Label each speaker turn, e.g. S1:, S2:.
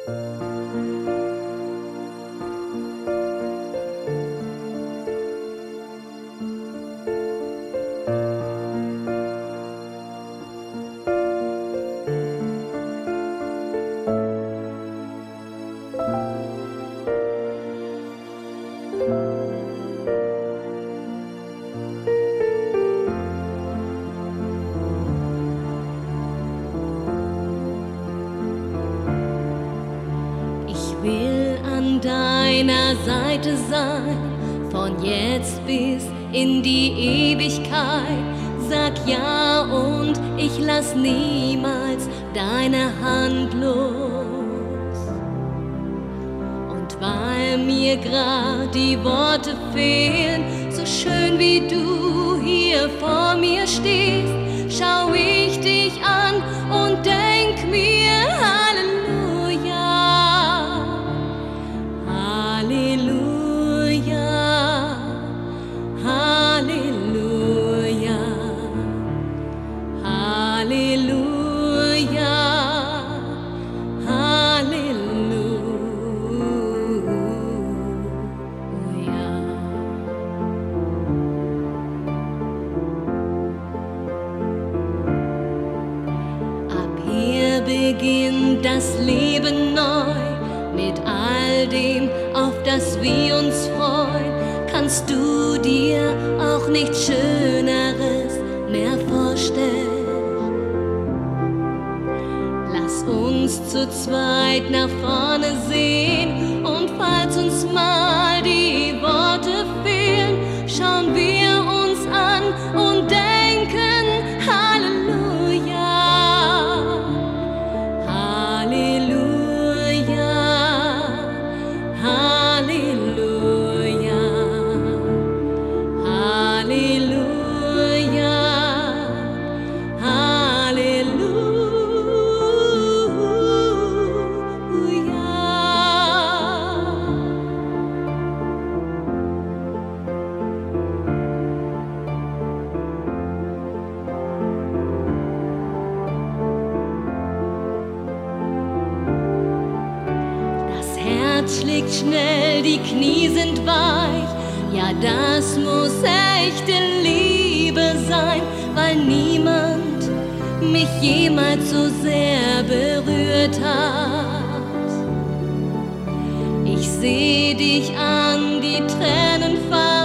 S1: Will an deiner Seite sein, von jetzt bis in die Ewigkeit. Sag ja und ich lass niemals deine Hand los. Und weil mir grad die Worte fehlen, so schön wie du hier vor mir stehst, schau ich dich an und denk mir Halleluja. Beginnt das Leben neu, mit all dem, auf das wir uns freuen. Kannst du dir auch nichts Schöneres mehr vorstellen? Lass uns zu zweit nach vorne sehen, und falls uns mal die Worte fehlen, schauen wir uns an und denken Halleluja. Schlägt schnell, die Knie sind weich. Ja, das muss echte Liebe sein, weil niemand mich jemals so sehr berührt hat. Ich seh dich an, die Tränen fallen.